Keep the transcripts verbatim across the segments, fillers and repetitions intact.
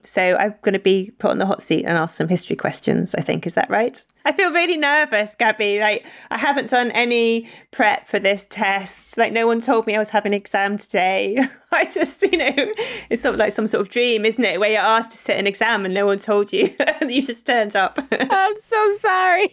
So I'm going to be put on the hot seat and ask some history questions, I think. Is that right? I feel really nervous, Gabby. Like, I haven't done any prep for this test. Like, no one told me I was having an exam today. I just, you know, it's sort of like some sort of dream, isn't it? Where you're asked to sit an exam and no one told you. You just turned up. I'm so sorry.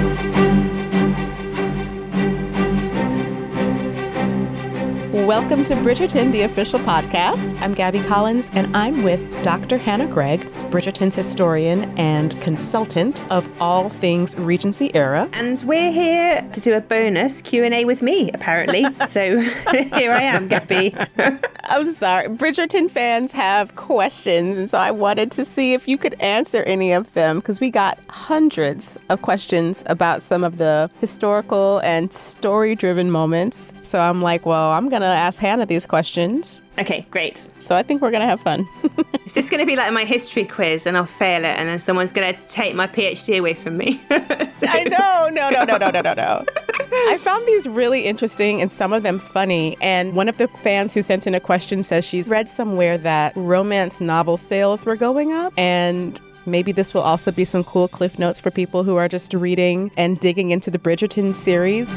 Welcome to Bridgerton, the official podcast. I'm Gabby Collins, and I'm with Doctor Hannah Gregg, Bridgerton's historian and consultant of all things Regency era. And we're here to do a bonus Q and A with me, apparently. So here I am, Gabby. I'm sorry. Bridgerton fans have questions, and so I wanted to see if you could answer any of them, because we got hundreds of questions about some of the historical and story-driven moments. So I'm like, well, I'm going to ask Hannah these questions. Okay, great. So I think we're going to have fun. Is this going to be like my history quiz and I'll fail it and then someone's going to take my PhD away from me? So. I know. No, no, no, no, no, no, no. I found these really interesting and some of them funny. And one of the fans who sent in a question says she's read somewhere that romance novel sales were going up. And maybe this will also be some cool cliff notes for people who are just reading and digging into the Bridgerton series.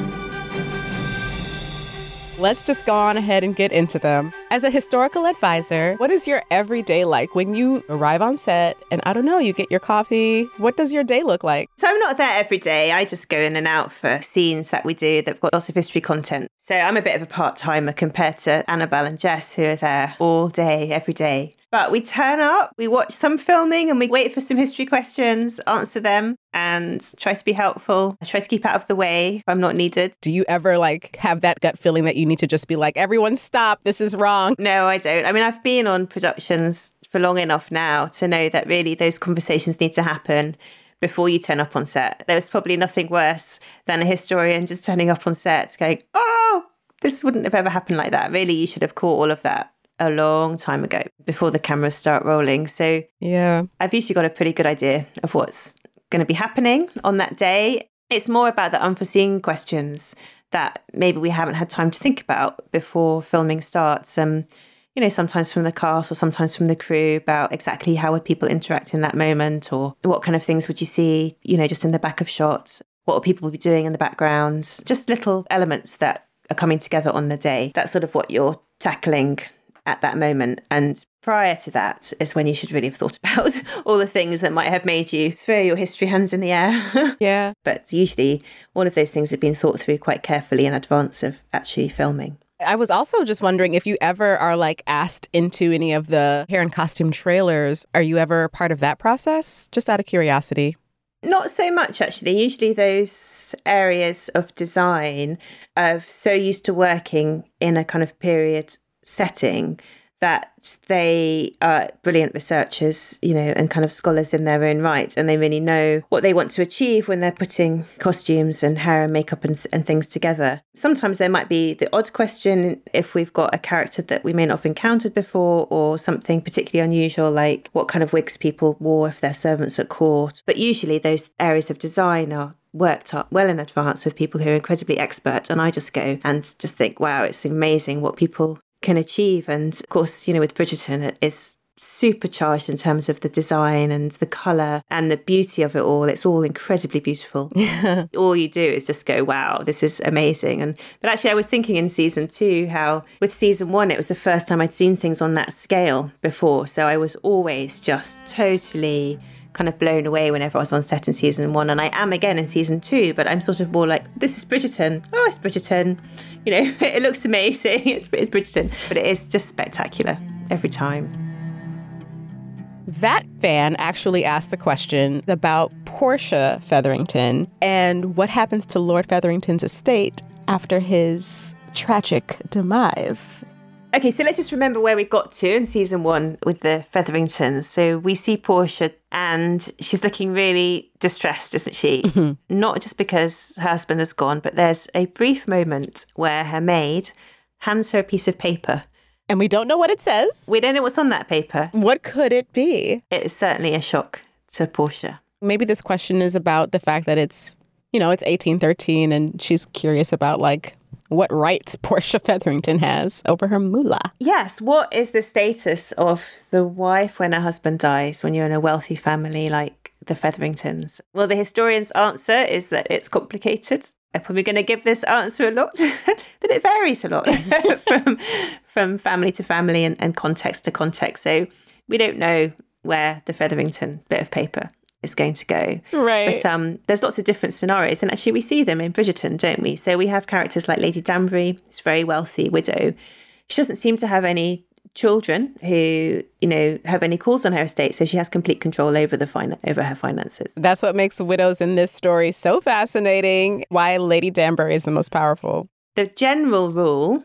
Let's just go on ahead and get into them. As a historical advisor, what is your everyday like when you arrive on set and, I don't know, you get your coffee? What does your day look like? So I'm not there every day. I just go in and out for scenes that we do that've got lots of history content. So I'm a bit of a part-timer compared to Annabelle and Jess, who are there all day, every day. But we turn up, we watch some filming and we wait for some history questions, answer them and try to be helpful. I try to keep out of the way if I'm not needed. Do you ever like have that gut feeling that you need to just be like, everyone stop, this is wrong? No, I don't. I mean, I've been on productions for long enough now to know that really those conversations need to happen before you turn up on set. There was probably nothing worse than a historian just turning up on set going, oh, this wouldn't have ever happened like that. Really, you should have caught all of that a long time ago before the cameras start rolling. So yeah, I've usually got a pretty good idea of what's going to be happening on that day. It's more about the unforeseen questions that maybe we haven't had time to think about before filming starts. Um, you know, sometimes from the cast or sometimes from the crew about exactly how would people interact in that moment, or what kind of things would you see, you know, just in the back of shots? What would people be doing in the background? Just little elements that are coming together on the day. That's sort of what you're tackling at that moment. And prior to that is when you should really have thought about all the things that might have made you throw your history hands in the air. Yeah. But usually all of those things have been thought through quite carefully in advance of actually filming. I was also just wondering if you ever are like asked into any of the hair and costume trailers. Are you ever part of that process? Just out of curiosity. Not so much, actually. Usually those areas of design are so used to working in a kind of period setting that they are brilliant researchers, you know, and kind of scholars in their own right. And they really know what they want to achieve when they're putting costumes and hair and makeup and, th- and things together. Sometimes there might be the odd question if we've got a character that we may not have encountered before, or something particularly unusual, like what kind of wigs people wore if they're servants at court. But usually those areas of design are worked up well in advance with people who are incredibly expert. And I just go and just think, wow, it's amazing what people can achieve. And of course, you know, with Bridgerton, it is supercharged in terms of the design and the colour and the beauty of it all. It's all incredibly beautiful. Yeah. All you do is just go, wow, this is amazing. And but actually I was thinking in season two how with season one it was the first time I'd seen things on that scale before. So I was always just totally kind of blown away whenever I was on set in season one, and I am again in season two, but I'm sort of more like, this is Bridgerton. Oh, it's Bridgerton. You know, it looks amazing. It's, it's Bridgerton. But it is just spectacular every time. That fan actually asked the question about Portia Featherington and what happens to Lord Featherington's estate after his tragic demise. Okay, so let's just remember where we got to in season one with the Featheringtons. So we see Portia and she's looking really distressed, isn't she? Mm-hmm. Not just because her husband has gone, but there's a brief moment where her maid hands her a piece of paper. And we don't know what it says. We don't know what's on that paper. What could it be? It is certainly a shock to Portia. Maybe this question is about the fact that it's, you know, it's eighteen thirteen and she's curious about like what rights Portia Featherington has over her moolah. Yes. What is the status of the wife when her husband dies, when you're in a wealthy family like the Featheringtons? Well, the historian's answer is that it's complicated. I'm probably going to give this answer a lot, that it varies a lot from, from family to family and, and context to context. So we don't know where the Featherington bit of paper is going to go. Right. But um, there's lots of different scenarios. And actually we see them in Bridgerton, don't we? So we have characters like Lady Danbury, this very wealthy widow. She doesn't seem to have any children who, you know, have any calls on her estate. So she has complete control over the fin- over her finances. That's what makes widows in this story so fascinating. Why Lady Danbury is the most powerful. The general rule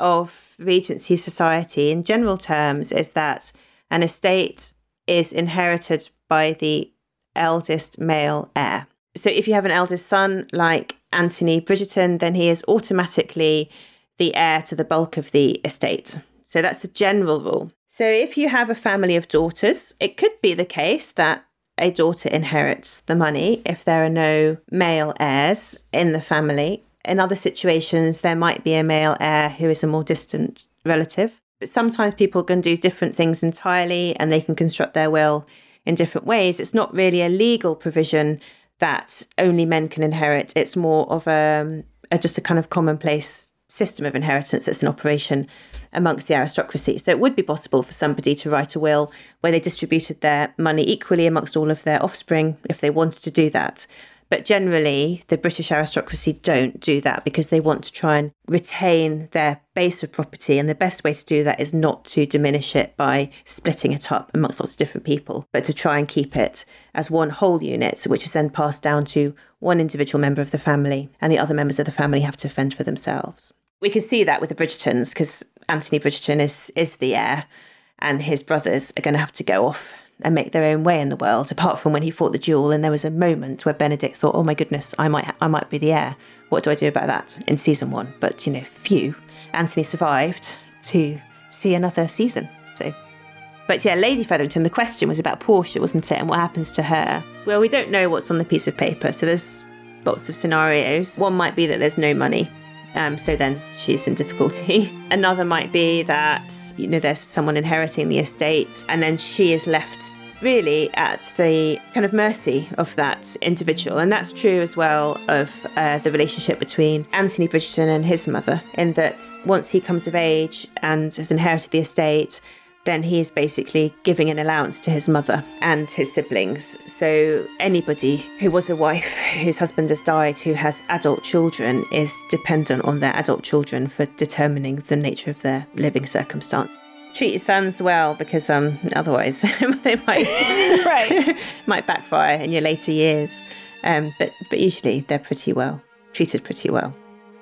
of Regency society in general terms is that an estate is inherited by the eldest male heir. So if you have an eldest son like Anthony Bridgerton, then he is automatically the heir to the bulk of the estate. So that's the general rule. So if you have a family of daughters, it could be the case that a daughter inherits the money if there are no male heirs in the family. In other situations, there might be a male heir who is a more distant relative. But sometimes people can do different things entirely and they can construct their will in different ways. It's not really a legal provision that only men can inherit. It's more of a, a just a kind of commonplace system of inheritance that's in operation amongst the aristocracy. So it would be possible for somebody to write a will where they distributed their money equally amongst all of their offspring if they wanted to do that. But generally, the British aristocracy don't do that because they want to try and retain their base of property. And the best way to do that is not to diminish it by splitting it up amongst lots of different people, but to try and keep it as one whole unit, which is then passed down to one individual member of the family, and the other members of the family have to fend for themselves. We can see that with the Bridgertons because Anthony Bridgerton is, is the heir, and his brothers are going to have to go off and make their own way in the world, apart from when he fought the duel and there was a moment where Benedict thought, oh my goodness, I might I might be the heir. What do I do about that? In season one. But, you know, phew, Anthony survived to see another season. So, but yeah, Lady Featherington, the question was about Portia, wasn't it? And what happens to her? Well, we don't know what's on the piece of paper. So there's lots of scenarios. One might be that there's no money. Um, so then she's in difficulty. Another might be that, you know, there's someone inheriting the estate and then she is left really at the kind of mercy of that individual. And that's true as well of uh, the relationship between Anthony Bridgerton and his mother, in that once he comes of age and has inherited the estate, then he is basically giving an allowance to his mother and his siblings. So anybody who was a wife whose husband has died, who has adult children, is dependent on their adult children for determining the nature of their living circumstance. Treat your sons well, because um, otherwise they might right. might backfire in your later years. Um, but but usually they're pretty well treated, pretty well.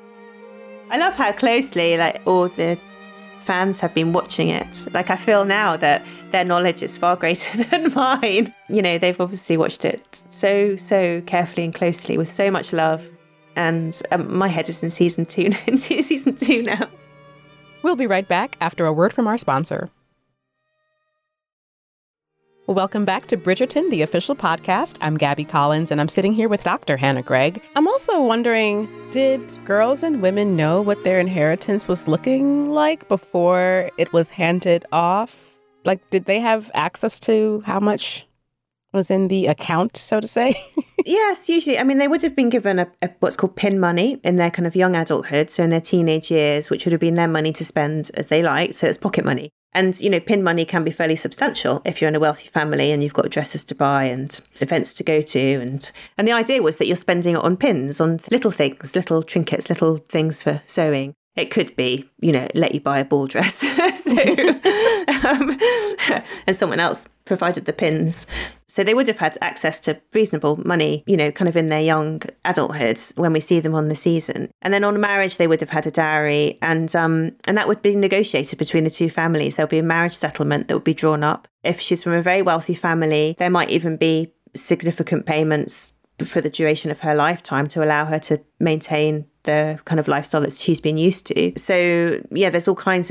I love how closely like all the fans have been watching it. Like I feel now that their knowledge is far greater than mine. You know, they've obviously watched it so, so carefully and closely with so much love. And um, my head is in season two, into season two now. We'll be right back after a word from our sponsor. Welcome back to Bridgerton, the official podcast. I'm Gabby Collins, and I'm sitting here with Doctor Hannah Gregg. I'm also wondering, did girls and women know what their inheritance was looking like before it was handed off? Like, did they have access to how much was in the account, so to say? Yes, usually. I mean, they would have been given a, a what's called pin money in their kind of young adulthood, so in their teenage years, which would have been their money to spend as they liked. So it's pocket money. And, you know, pin money can be fairly substantial if you're in a wealthy family and you've got dresses to buy and events to go to. And and the idea was that you're spending it on pins, on little things, little trinkets, little things for sewing. It could be, you know, let you buy a ball dress. so, um, and someone else provided the pins. So they would have had access to reasonable money, you know, kind of in their young adulthood when we see them on the season. And then on marriage, they would have had a dowry, and um, and that would be negotiated between the two families. There'll be a marriage settlement that would be drawn up. If she's from a very wealthy family, there might even be significant payments for the duration of her lifetime to allow her to maintain the kind of lifestyle that she's been used to. So, yeah, there's all kinds of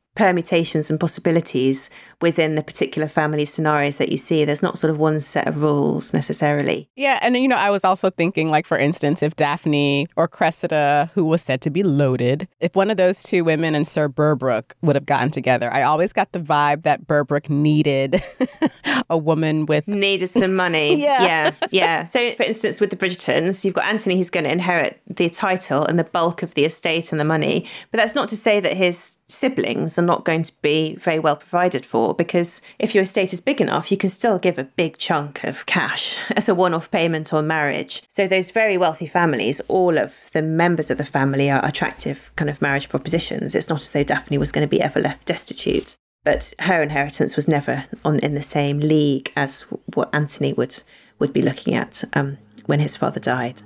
permutations and possibilities within the particular family scenarios that you see. There's not sort of one set of rules necessarily. Yeah. And, you know, I was also thinking, like, for instance, if Daphne or Cressida, who was said to be loaded, if one of those two women and Sir Berbrook would have gotten together, I always got the vibe that Berbrook needed a woman with... Needed some money. yeah. Yeah. Yeah. So, for instance, with the Bridgertons, you've got Anthony who's going to inherit the title and the bulk of the estate and the money. But that's not to say that his siblings are not going to be very well provided for, because if your estate is big enough, you can still give a big chunk of cash as a one-off payment on marriage. So those very wealthy families, all of the members of the family are attractive kind of marriage propositions. It's not as though Daphne was going to be ever left destitute, but her inheritance was never on in the same league as what Anthony would would be looking at um, when his father died.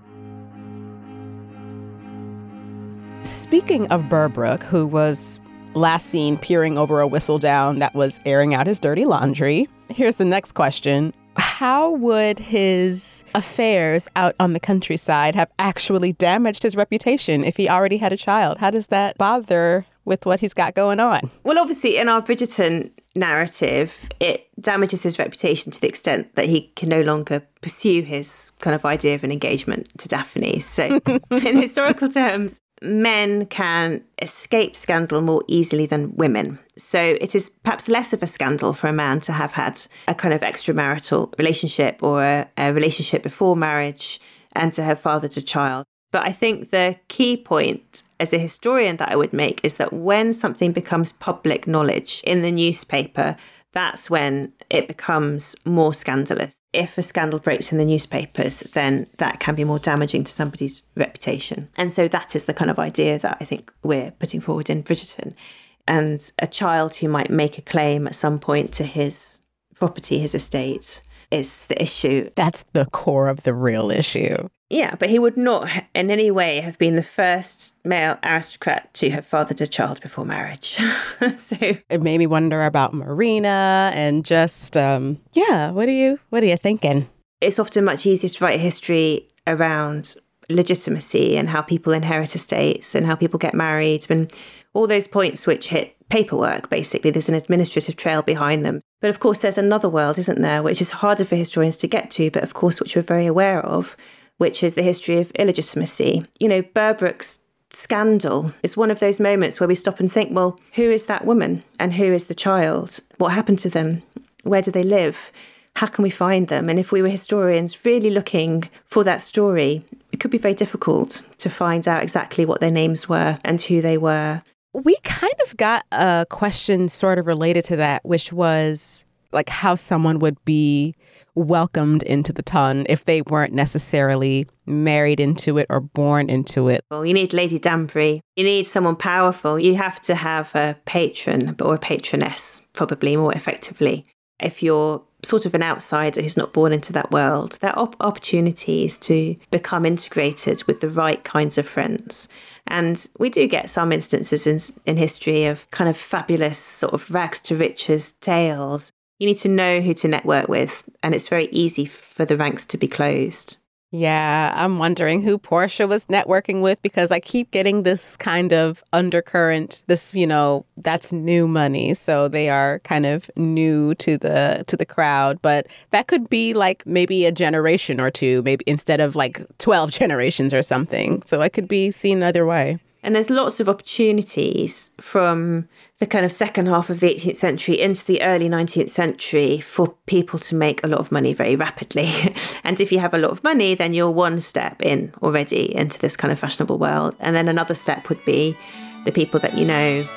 Speaking of Berbrook, who was last seen peering over a whistle down that was airing out his dirty laundry, here's the next question. How would his affairs out on the countryside have actually damaged his reputation if he already had a child? How does that bother with what he's got going on? Well, obviously, in our Bridgerton narrative, it damages his reputation to the extent that he can no longer pursue his kind of idea of an engagement to Daphne. So in historical terms, men can escape scandal more easily than women. So it is perhaps less of a scandal for a man to have had a kind of extramarital relationship or a, a relationship before marriage and to have fathered a child. But I think the key point as a historian that I would make is that when something becomes public knowledge in the newspaper, that's when it becomes more scandalous. If a scandal breaks in the newspapers, then that can be more damaging to somebody's reputation. And so that is the kind of idea that I think we're putting forward in Bridgerton. And a child who might make a claim at some point to his property, his estate, is the issue. That's the core of the real issue. Yeah, but he would not in any way have been the first male aristocrat to have fathered a child before marriage. So it made me wonder about Marina and just, um, yeah, what are you, what are you thinking? It's often much easier to write a history around legitimacy and how people inherit estates and how people get married and all those points which hit paperwork, basically. There's an administrative trail behind them. But of course, there's another world, isn't there, which is harder for historians to get to, but of course, which we're very aware of, which is the history of illegitimacy. You know, Berbrook's scandal is one of those moments where we stop and think, well, who is that woman and who is the child? What happened to them? Where do they live? How can we find them? And if we were historians really looking for that story, it could be very difficult to find out exactly what their names were and who they were. We kind of got a question sort of related to that, which was like how someone would be welcomed into the ton if they weren't necessarily married into it or born into it. Well, you need Lady Danbury. You need someone powerful. You have to have a patron or a patroness, probably more effectively. If you're sort of an outsider who's not born into that world, there are op- opportunities to become integrated with the right kinds of friends. And we do get some instances in, in history of kind of fabulous sort of rags to riches tales. You need to know who to network with, and it's very easy for the ranks to be closed. Yeah, I'm wondering who Portia was networking with, because I keep getting this kind of undercurrent, this, you know, that's new money. So they are kind of new to the to the crowd. But that could be like maybe a generation or two, maybe instead of like twelve generations or something. So it could be seen either way. And there's lots of opportunities from the kind of second half of the eighteenth century into the early nineteenth century for people to make a lot of money very rapidly. And if you have a lot of money, then you're one step in already into this kind of fashionable world. And then another step would be the people that you know.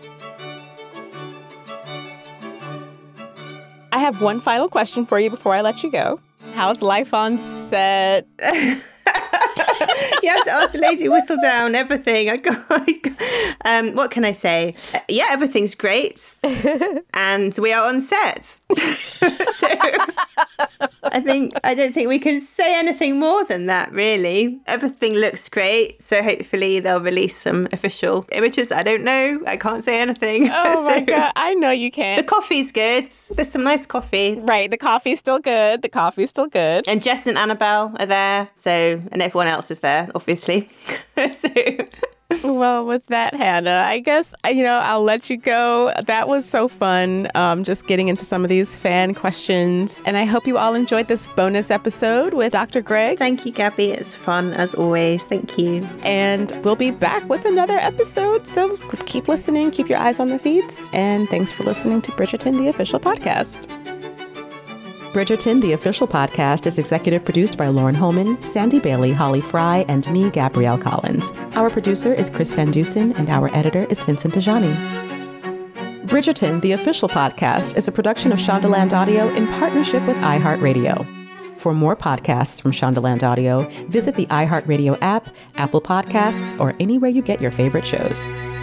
I have one final question for you before I let you go. How's life on set? You have to ask the Lady Whistledown everything. I got, um, what can I say? Uh, yeah, everything's great. And we are on set. So I think, I don't think we can say anything more than that, really. Everything looks great. So hopefully they'll release some official images. I don't know. I can't say anything. Oh so, my God. I know you can't. The coffee's good. There's some nice coffee. Right. The coffee's still good. The coffee's still good. And Jess and Annabelle are there. So, and everyone else is there, obviously. So Well, with that, Hannah, I guess, you know, I'll let you go. That was so fun, um, just getting into some of these fan questions. And I hope you all enjoyed this bonus episode with Doctor Greg. Thank you, Gabby. It's fun as always. Thank you. And we'll be back with another episode. So keep listening, keep your eyes on the feeds. And thanks for listening to Bridgerton, the official podcast. Bridgerton, the official podcast, is executive produced by Lauren Holman, Sandy Bailey, Holly Fry, and me, Gabrielle Collins. Our producer is Chris Van Dusen, and our editor is Vincent Tajani. Bridgerton, the official podcast, is a production of Shondaland Audio in partnership with iHeartRadio. For more podcasts from Shondaland Audio, visit the iHeartRadio app, Apple Podcasts, or anywhere you get your favorite shows.